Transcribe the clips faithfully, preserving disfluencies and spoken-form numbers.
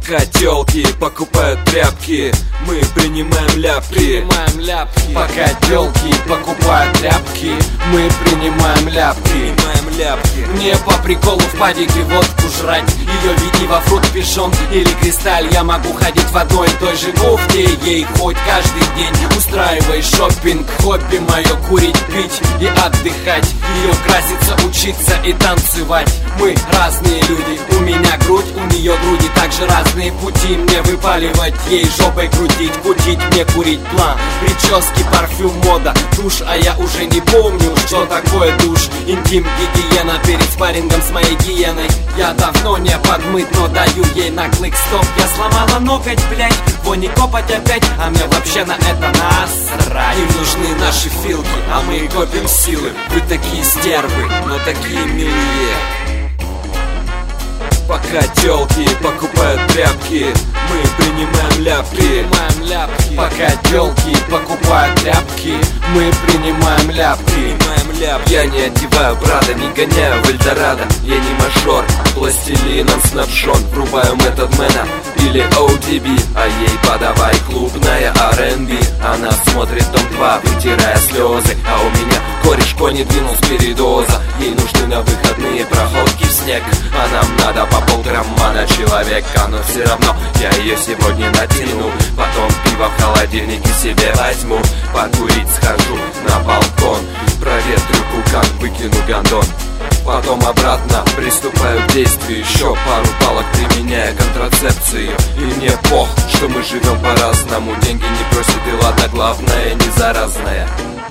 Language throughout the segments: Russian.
Пока тёлки покупают тряпки, мы принимаем ляпки. Принимаем ляпки. Пока тёлки покупают тряпки, мы принимаем ляпки. Принимаем ляпки. Мне по приколу в падике водку жрать, ее веди во фрут пишон или кристаль. Я могу ходить в одной и той же кофте, ей хоть каждый день устраивай шопинг. Хобби мое курить, пить и отдыхать, ее краситься, учиться и танцевать. Мы разные люди, у меня грудь, у нее груди, также разные пути. Мне выпаливать, ей жопой крутить, кутить, мне курить план. Прически, парфюм, мода, душ, а я уже не помню, что такое душ. Интим, гигиена перед спаррингом с моей гиеной. Я давно не подмыт, но даю ей на клик стоп. Я сломала ноготь, блять, вони копать опять, а мне вообще на это насрать. Им нужны наши филки, а мы копим силы. Вы такие стервы, но такие милые. Пока тёлки покупают тряпки, мы принимаем ляпки. Принимаем ляпки. Пока тёлки покупают тряпки, мы принимаем ляпки. Принимаем ляпки. Я не одеваю Прада, не гоняю в Эльдорадо. Я не мажор, пластилином снабжен. Врубаю Method Man или о ти би, а ей подавай клубная ар энд би. Она смотрит Дом два, вытирая слезы, а у меня кореш кони двинул с передоза. Ей нужны на выходные проходки в снег, а нам надо по полграмма на человека. Но все равно я ее сегодня натяну. Потом пиво в холодильнике себе возьму. Покурить схожу на балкон, проветрю кукан, выкину гондон. Потом обратно приступаю к действию. Еще пару палок применяя контрацепцию. И мне пох, что мы живем по-разному. Деньги не просят и ладно, главное не заразная.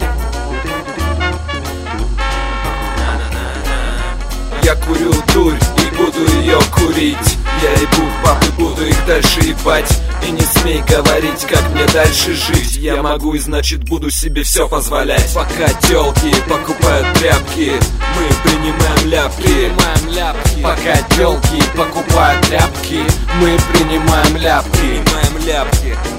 Я курю дурь и буду ее курить. Я ебу папы, буду их дальше ебать. И не смей говорить, как мне дальше жить. Я могу и значит буду себе все позволять. Пока тёлки покупают тряпки, мы принимаем ляпки. Принимаем ляпки. Пока тёлки покупают тряпки, мы принимаем ляпки. Принимаем ляпки.